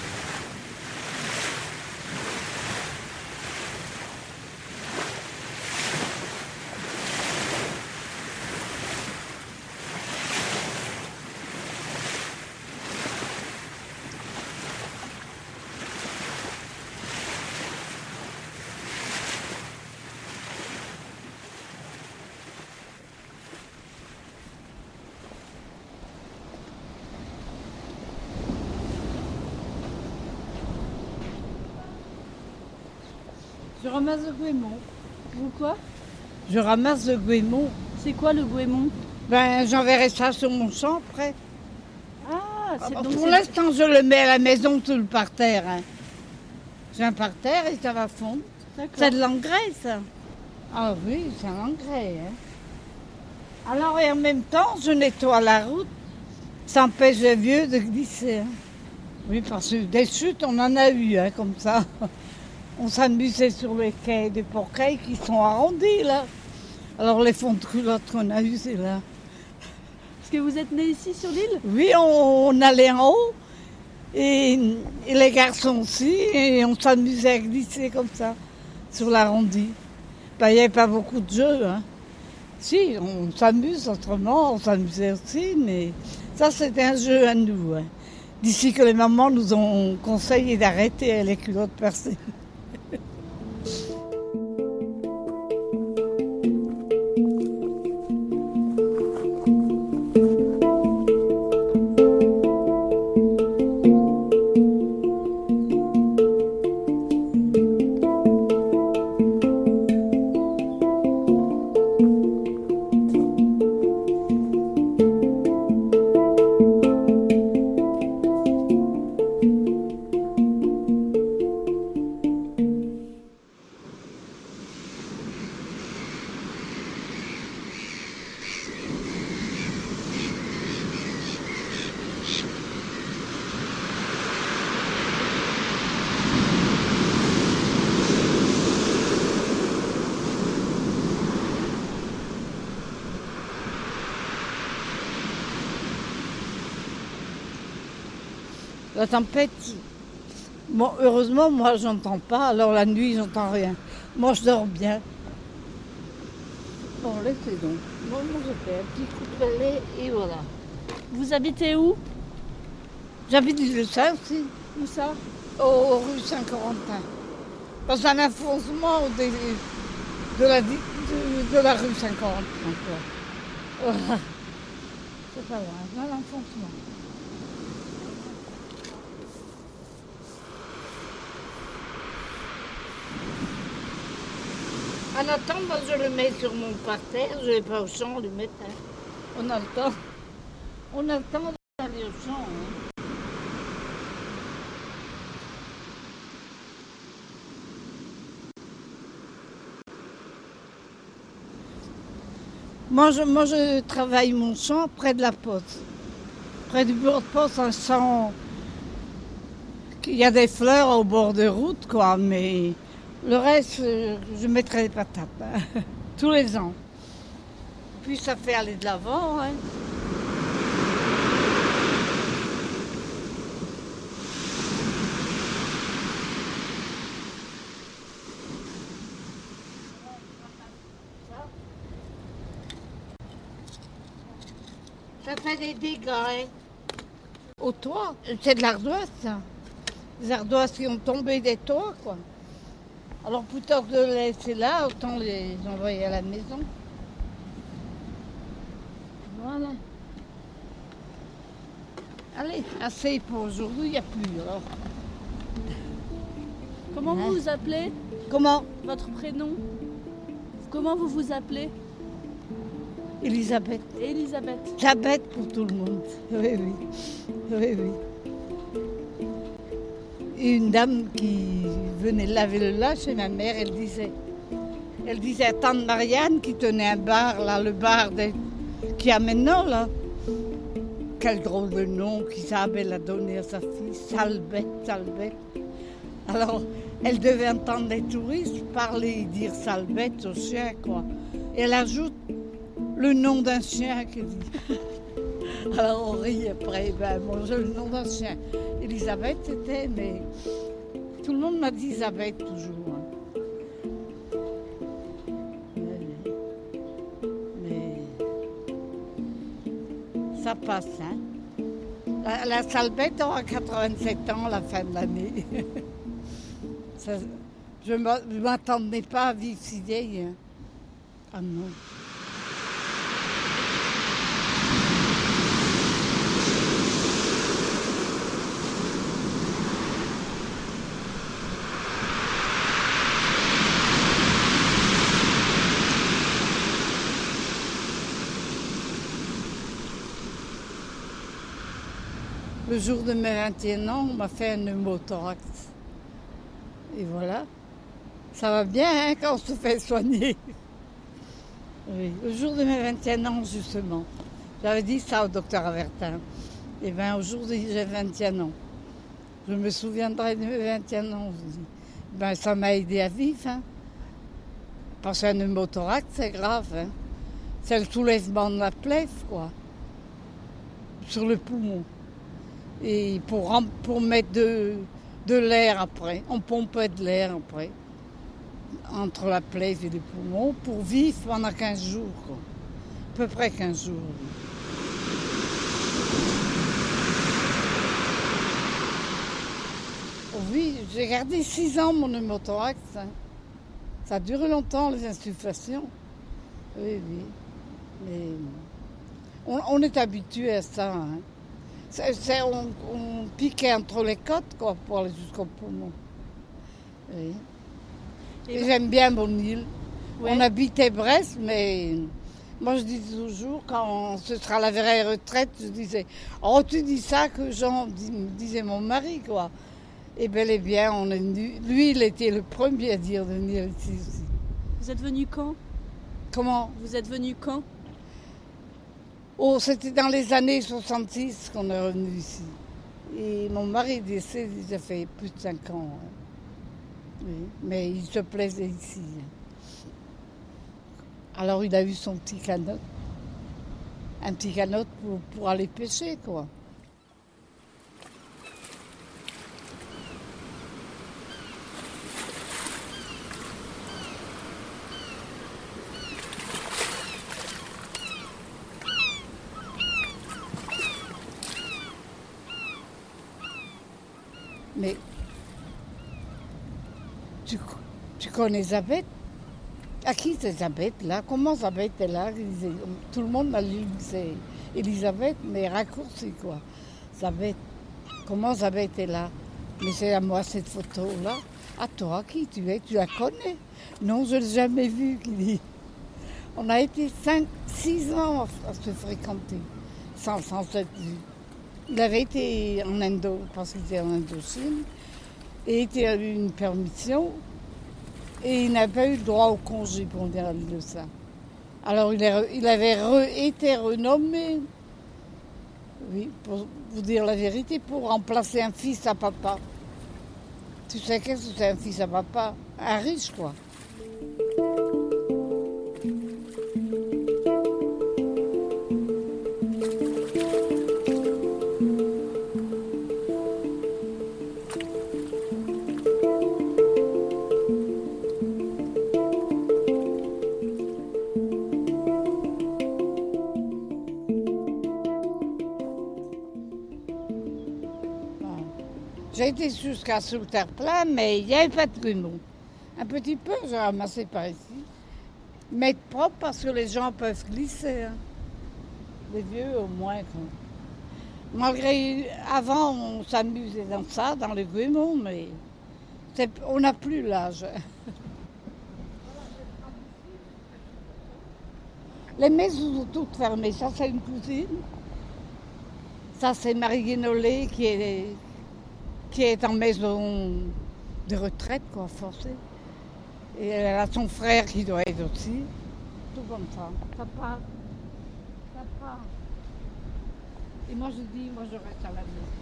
Je ramasse le goémon. Vous quoi? Je ramasse le goémon. C'est quoi le goémon? Ben, j'enverrai ça sur mon champ après. Ah, c'est Ah, donc pour c'est- l'instant, je le mets à la maison tout le parterre. Hein. J'ai un parterre et ça va fondre. D'accord. C'est de l'engrais, ça. Ah oui, c'est un engrais. Hein. Alors, et en même temps, je nettoie la route. Ça empêche les vieux de glisser. Hein. Oui, parce que des chutes, on en a eu, hein, comme ça. On s'amusait sur les quais des porcailles qui sont arrondis, là. Alors, les fonds de culottes qu'on a eu, c'est là. Parce que vous êtes né ici sur l'île? Oui, on, on allait en haut. Et, et les garçons aussi. Et on s'amusait à glisser comme ça, sur l'arrondi. Ben, il n'y avait pas beaucoup de jeux. Hein. Si, on s'amuse autrement, on s'amusait aussi. Mais ça, c'était un jeu à nous. Hein. D'ici que les mamans nous ont conseillé d'arrêter les culottes percées. La tempête, bon, heureusement, moi, j'entends pas. Alors la nuit, j'entends rien. Moi, je dors bien. Bon, laissez donc. Moi, moi, je fais un petit coup de balai et voilà. Vous habitez où? J'habite le Saint aussi. Où ça? Au rue Saint-Corentin. Dans un enfoncement des- de, la, di- de, de la rue Saint-Corentin. quoi. Voilà. C'est pas loin, dans l'enfoncement. En attendant, moi, je le mets sur mon parterre, je ne vais pas au champ le mettre. Hein. On a le temps. On a le temps d'aller au champ. Hein. Moi je, moi, je travaille mon champ près de la poste. Près du bureau de poste, un champ. Il y a des fleurs au bord de route, quoi, mais le reste, euh, je mettrai des patates. Hein, tous les ans. Puis ça fait aller de l'avant. Hein. Ça fait des dégâts, hein. Au toit. C'est de l'ardoise, ça. Des ardoises qui ont tombé des toits, quoi. Alors plutôt que de les laisser là, autant les envoyer à la maison. Voilà. Allez, assez pour aujourd'hui, il n'y a plus alors. Comment vous vous appelez? Comment? Votre prénom? Comment vous vous appelez? Elisabeth. Elisabeth. Elisabeth pour tout le monde. Oui, oui. Oui, oui. Et une dame qui venait laver le linge chez ma mère, elle disait, elle disait à tante Marianne qui tenait un bar, là, le bar de, qui a maintenant, là. Quel drôle de nom qu'Isabelle a donné à sa fille, Salbette, Salbette. Alors, elle devait entendre les touristes parler et dire Salbette au chien, quoi. Et elle ajoute le nom d'un chien qu'elle dit. Alors on rit après, ben, bon, j'ai le nom d'un chien. Elisabeth c'était, mais tout le monde m'a dit Isabelle toujours. Hein. Mais, mais ça passe, hein. La, la Salbette aura quatre-vingt-sept ans à la fin de l'année. Ça, je ne m'attendais pas à vivre si vieille. Hein. Ah non. Le jour de mes vingt et un ans, on m'a fait un pneumothorax. Et voilà. Ça va bien hein, quand on se fait soigner. Oui, le jour de mes vingt et un ans, justement. J'avais dit ça au docteur Avertin. Et bien aujourd'hui, j'ai vingt et un ans. Je me souviendrai de mes vingt et un ans. Ben, ça m'a aidé à vivre. Hein. Parce qu'un pneumothorax, c'est grave. Hein. C'est le soulèvement de la plèvre, quoi. Sur le poumon. Et pour, pour mettre de, de l'air après, on pompait de l'air après, entre la plèvre et les poumons, pour vivre pendant quinze jours, quoi. À peu près quinze jours. Oui, j'ai gardé six ans mon pneumothorax. Hein. Ça a duré longtemps, les insufflations. Oui, oui. Mais on, on est habitué à ça. Hein. C'est, c'est, on, on piquait entre les côtes quoi, pour aller jusqu'au poumon. Oui. Et, Et j'aime bien mon île. Ouais. On habitait Brest, mais moi je dis toujours, quand ce sera la vraie retraite, je disais, oh tu dis ça que Jean, disait mon mari, quoi. Et bel et bien, on est venu, lui il était le premier à dire de venir ici aussi. Vous êtes venu quand? Comment? Vous êtes venu quand? Oh, c'était dans les années soixante-six qu'on est revenu ici. Et mon mari est décédé, ça fait plus de cinq ans. Hein. Oui, mais il se plaisait ici. Alors il a eu son petit canot. Un petit canot pour, pour aller pêcher, quoi. Mais tu, tu connais Zabeth? À qui c'est Zabeth là? Comment Zabeth est là? Tout le monde m'a dit que c'est Elisabeth, mais raccourci quoi. Zabeth. Comment Zabeth est là? Mais c'est à moi cette photo-là. À toi, qui tu es? Tu la connais? Non, je ne l'ai jamais vue. On a été cinq, six ans à se fréquenter, sans, sans cette vue. Il avait été en Indo, parce qu'il était en Indochine, et il a eu une permission, et il n'a pas eu le droit au congé pour venir à l'île de ça. Alors il, est, il avait re, été renommé, oui, pour vous dire la vérité, pour remplacer un fils à papa. Tu sais qu'est-ce que c'est un fils à papa? Un riche, quoi. J'ai été jusqu'à sous le terre-plein, mais il n'y avait pas de grumeaux. Un petit peu, j'ai ramassé par ici. Mais propre parce que les gens peuvent glisser. Hein. Les vieux au moins. Quoi. Malgré, avant, on s'amusait dans ça, dans les grumeaux, mais on n'a plus l'âge. Les maisons sont toutes fermées. Ça, c'est une cousine. Ça, c'est Marie Guénolé qui est, qui est en maison de retraite, quoi, forcée. Et elle a son frère qui doit être aussi. Tout comme ça. Ça part. Ça part. Et moi, je dis, moi, je reste à la maison.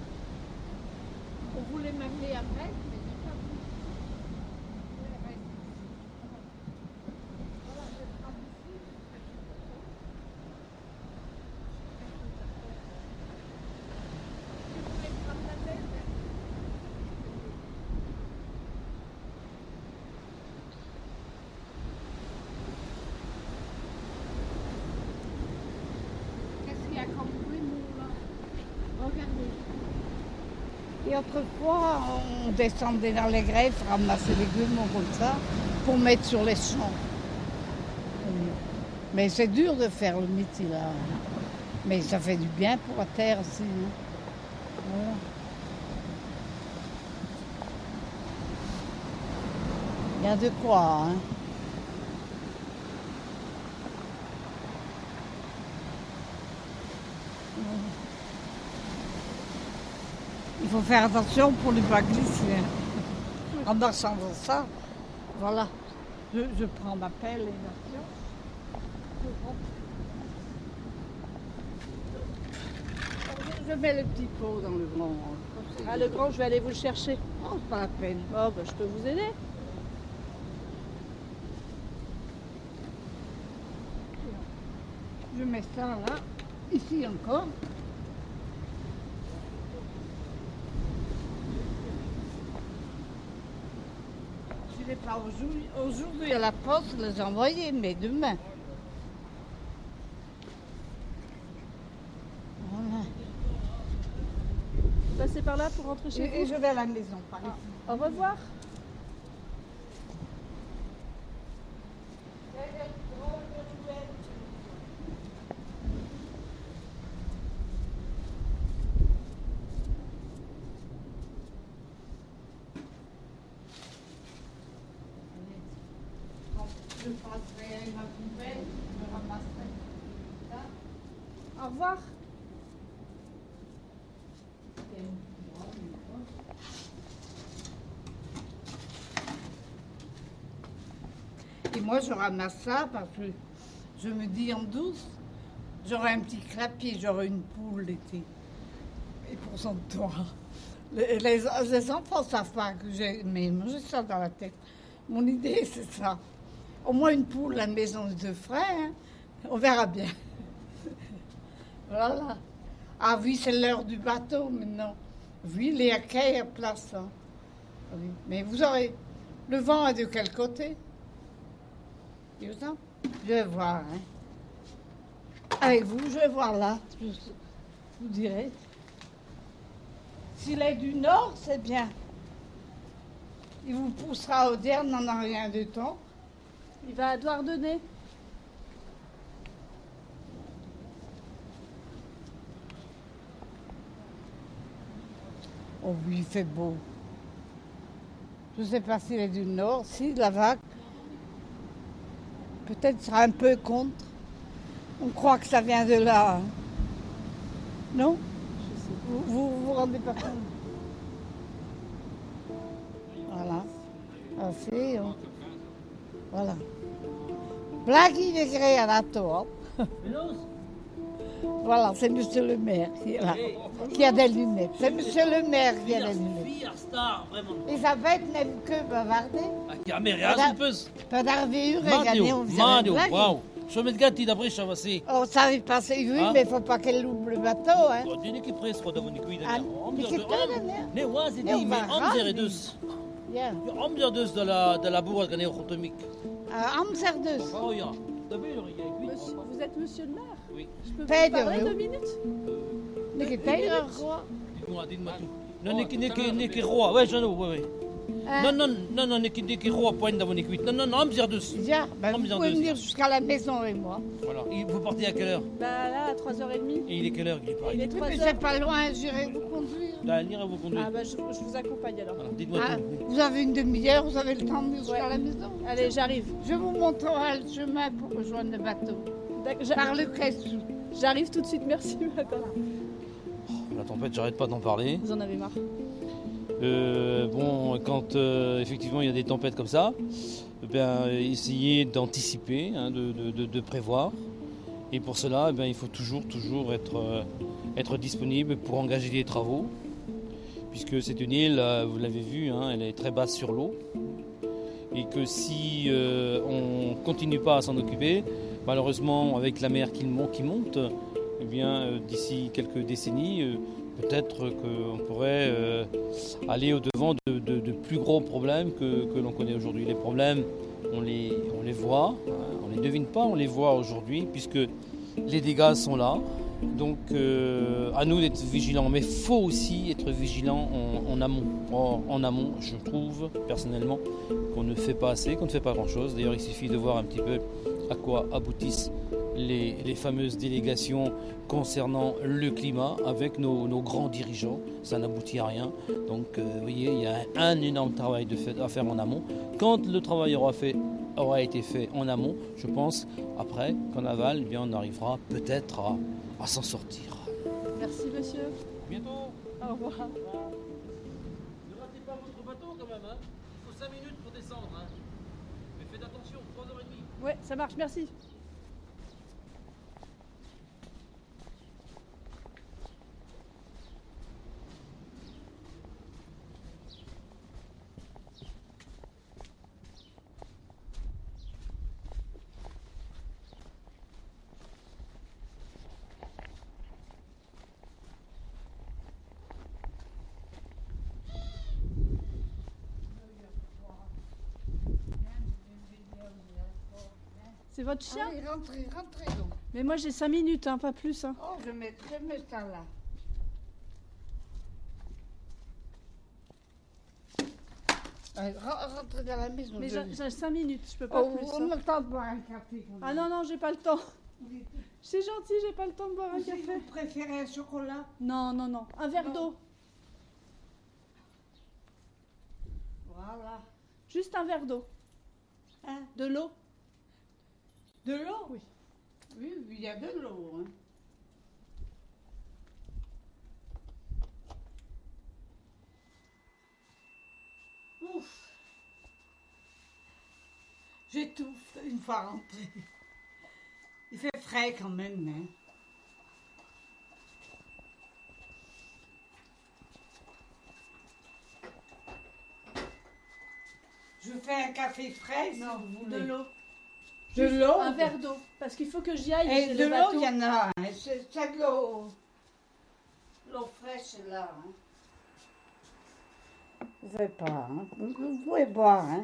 On voulait m'amener après, mais j'ai pas voulu. Je reste ici. Voilà, je prends ici. Je voulais prendre la tête. Qu'est-ce qu'il y a comme bruit, nous, là? Regardez. Et autrefois, on descendait dans les greffes, ramasser les légumes comme ça, pour mettre sur les champs. Mais c'est dur de faire le métier là. Mais ça fait du bien pour la terre aussi. Hein. Voilà. Il y a de quoi, hein. Il faut faire attention pour ne pas glisser. Hein. En marchant dans ça, voilà. Je, je prends ma pelle et ma Je mets le petit pot dans le grand. Ah, le grand, je vais aller vous le chercher. Oh, c'est pas la peine. Oh, ben, je peux vous aider. Je mets ça là, ici encore. Je ne vais pas aujourd'hui, aujourd'hui à la poste les envoyer, mais demain. Voilà. Vous passez par là pour rentrer chez Et, vous. et je vais à la maison, par ici. Au revoir. Je passerai ma poubelle, je ramasserai ça. Au revoir. Et moi, je ramasse ça parce que je me dis en douce, j'aurai un petit clapier, j'aurai une poule l'été. Et pour son toit. Les, les, les enfants ne savent pas que j'ai, mais moi j'ai ça dans la tête. Mon idée, c'est ça. Au moins une poule à la maison de deux frères, hein. On verra bien. Voilà. Ah oui, c'est l'heure du bateau maintenant. Oui, les quais à place. Hein. Oui. Mais vous aurez... Le vent est de quel côté? Je vais voir. Hein. Avec vous, je vais voir là. Je vous dirai. S'il est du nord, c'est bien. Il vous poussera au Derne en rien de temps. Il va à Douarnenez. Oh oui, il fait beau. Je ne sais pas s'il est du nord. Si, la vague, peut-être sera un peu contre. On croit que ça vient de là. Hein. Non? Vous vous, vous rendez pas compte? Voilà. Ah, c'est... Hein. Voilà. Blackie de Gré à la tour. Voilà, c'est monsieur le maire qui est là, qui a des lunettes. C'est monsieur le maire qui a des lunettes. Elisabeth n'aime que bavarder. Ja, mais ja, een bus. Pas d'arvure et gagner, on faisait Mario, une blague. wow. Zo met Gatti d'après Chavassé. Oh, ça va passer, oui, Hein? mais il ne faut pas qu'elle loupe le bateau. Hein. Die niet gepreest worden van die koeien. Ah, die kipten, hè? Nee, waar zit Nee, die? Met waar Amzer gaan dus. Ja. Ja, Amzer dus de la de la boer kan heel goed te mik. Ah, Amzer dus. Oh ja. De buur, ja, ik weet. Monsieur- vous êtes monsieur le maire? Oui. Je peux vous Pedro. parler deux minutes? Nee, Pedro, gewoon. Dites-moi, dites-moi tout. Non, Nicky, Nicky, Nicky Roy. Ouais, je know, ouais, ouais. Non, non, non, non, ne quitte qui roule à pointe dans mon équipe. Non, non, non, ambiar deux. Bien, ben, vous pouvez venir jusqu'à la maison avec moi. Voilà. Et vous partez à quelle heure? Bah là, à trois heures trente. Et il est quelle heure qu'il est pas? Il est trois Mais heures. c'est pas loin, j'irai vous conduire. Là, elle ira vous conduire. Ah bah je, je vous accompagne alors. Alors, dites-moi Ah, tout. vous avez une demi-heure, vous avez le temps de venir jusqu'à Ouais. la maison. Allez, j'arrive. Je vous montrerai le chemin pour rejoindre le bateau. D'accord, j'a- Par le Caissou. J'arrive tout de suite, merci madame. La tempête, j'arrête pas d'en parler. Vous en avez marre. Euh, bon, quand euh, effectivement il y a des tempêtes comme ça, eh bien, essayez d'anticiper, hein, de, de- de- de prévoir. Et pour cela, eh bien, il faut toujours, toujours être, euh, être disponible pour engager des travaux. Puisque c'est une île, euh, vous l'avez vu, hein, elle est très basse sur l'eau. Et que si euh, on ne continue pas à s'en occuper, malheureusement, avec la mer qui, mon- qui monte, eh bien, euh, d'ici quelques décennies, euh, peut-être qu'on pourrait euh, aller au-devant de, de- de plus gros problèmes que, que l'on connaît aujourd'hui. Les problèmes, on les, on les voit, hein, on ne les devine pas, on les voit aujourd'hui, puisque les dégâts sont là. Donc euh, à nous d'être vigilants, mais il faut aussi être vigilant en, en amont. Or, en amont, je trouve personnellement qu'on ne fait pas assez, qu'on ne fait pas grand-chose. D'ailleurs, il suffit de voir un petit peu à quoi aboutissent les, les fameuses délégations concernant le climat avec nos, nos grands dirigeants. Ça n'aboutit à rien. Donc, euh, vous voyez, il y a un, un énorme travail de fait, à faire en amont. Quand le travail aura, fait, aura été fait en amont, je pense, après, qu'en aval, eh bien, on arrivera peut-être à, à s'en sortir. Merci monsieur. À bientôt. Au revoir. Ne ratez pas votre bateau quand même. Hein. Il faut cinq minutes pour descendre. Hein. Mais faites attention, trois heures trente. Ouais, ça marche, merci. C'est votre chien? Allez, rentrez, rentrez donc. Mais moi j'ai cinq minutes, hein, pas plus. Hein. Oh, je mettrai mes ça là. Allez, re- rentrez dans la maison. Mais je- j'ai j'ai cinq minutes, je peux pas Oh, plus. on hein. a le temps de boire un café. quand Ah même. non, non, j'ai pas le temps. C'est gentil, j'ai pas le temps de boire un Si café. vous préférez un chocolat? Non, non, non. Un verre d'eau. Voilà. Juste un verre d'eau. Hein? De l'eau? De l'eau? Oui. Oui, il y a de l'eau. Hein. Ouf. J'étouffe une fois rentrée. Il fait frais quand même. Hein. Je fais un café frais si Non, vous de voulez. l'eau. De Juste l'eau? Un verre d'eau. Parce qu'il faut que j'y aille. Et j'ai de le l'eau, bateau. il y en a. Hein. C'est c'est de l'eau. L'eau fraîche est là. Hein. Vous pouvez pas. Hein. Vous, vous pouvez boire. Hein.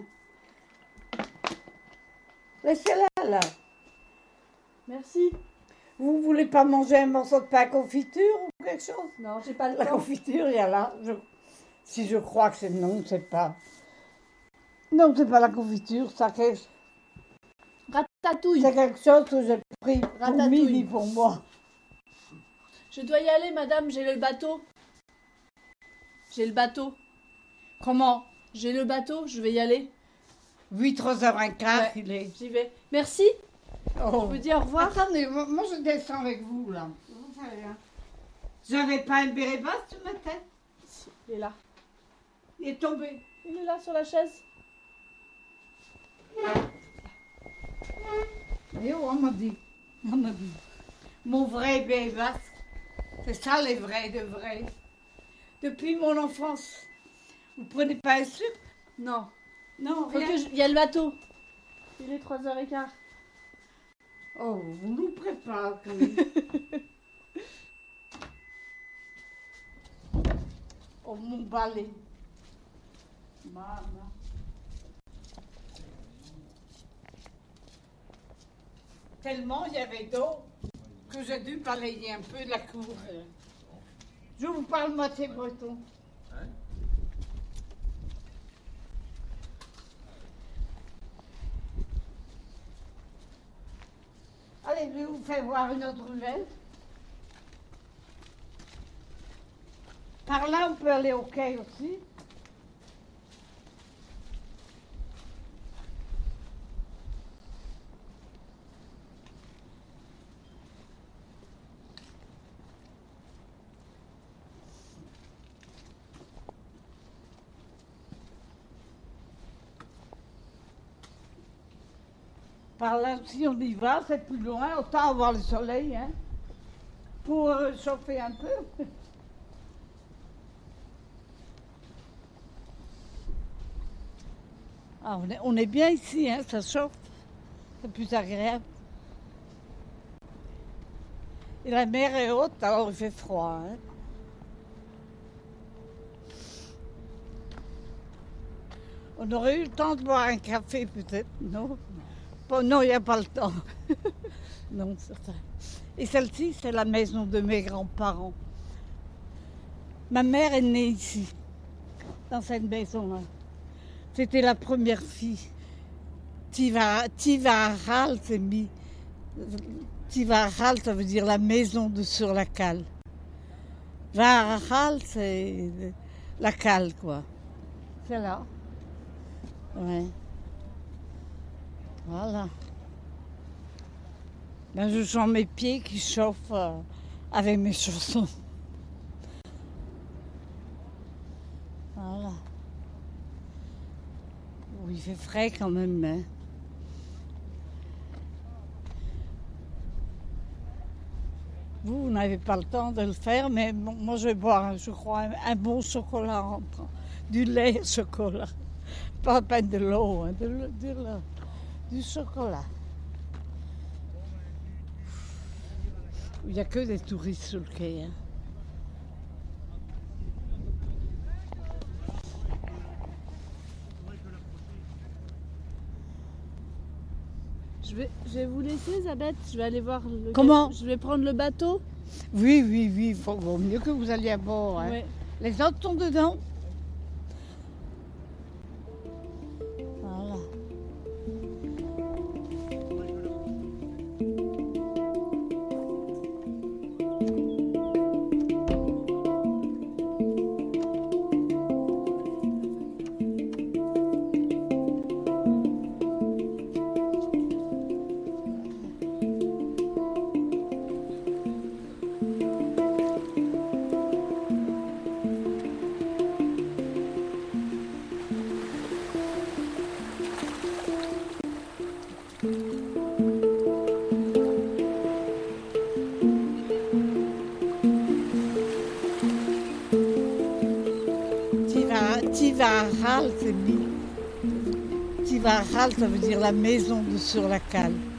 Laissez-la là. Merci. Vous voulez pas manger un morceau de pain à confiture ou quelque chose? Non, j'ai pas le La temps. confiture, il y a là. Je- Si je crois que c'est non, c'est pas. Non, c'est pas la confiture, ça que- Ratatouille. c'est quelque chose que j'ai pris pour Ratatouille. midi pour moi. Je dois y aller, madame, j'ai le bateau. J'ai le bateau. Comment? J'ai le bateau, je vais y aller. huit, trois heures quinze, Ouais. il est. J'y vais. Merci. Oh. Je vous dis au revoir. Attendez, moi moi, je descends avec vous là. Vous savez, hein. J'avais pas un béret basse ce matin. Il est là. Il est tombé. Il est là sur la chaise. Et oh, on m'a dit. On m'a dit. Mon vrai béret basse. C'est ça les vrais de vrais. Depuis mon enfance. Vous prenez pas un sucre? Non. Non, Faut rien. que je- Il y a le bateau. Il est trois heures quinze. Oh, vous nous préparez quand même. Oh, mon balai. Maman. Tellement il y avait d'eau que j'ai dû balayer un peu la cour. Je vous parle moitié breton. Allez, je vais vous faire voir une autre ruelle. Par là, on peut aller au quai aussi. Par là, si on y va, c'est plus loin, autant avoir le soleil, hein, pour euh, chauffer un peu. Ah, on, est, on est bien ici, hein, ça chauffe, c'est plus agréable. Et la mer est haute, alors il fait froid. Hein. On aurait eu le temps de boire un café peut-être, non? Bon, non, il n'y a pas le temps. Non, c'est ça. Et celle-ci, c'est la maison de mes grands-parents. Ma mère est née ici, dans cette maison-là. C'était la première fille. Tivaral, c'est mis. Tivaral, ça veut dire la maison de sur la cale. Varal, c'est la cale, quoi. C'est là. Ouais. Voilà. Ben, je sens mes pieds qui chauffent euh, avec mes chaussons. Voilà. Oh, il fait frais quand même. Hein. Vous, vous n'avez pas le temps de le faire, mais bon, moi je vais boire, je crois, un, un bon chocolat en rentrant. Du lait au chocolat. Pas à peine de l'eau, hein, de l'eau, de l'eau. Du chocolat. Il n'y a que des touristes sur le quai. Hein. Je vais, je vais vous laisser, Elisabeth. Je vais aller voir le. Comment? Je vais prendre le bateau. Oui, oui, oui. Il faut vaut mieux que vous alliez à bord. Hein. Ouais. Les autres sont dedans. Voilà. Tivaral, c'est mis. Tivaral, ça veut dire la maison de sur la cale.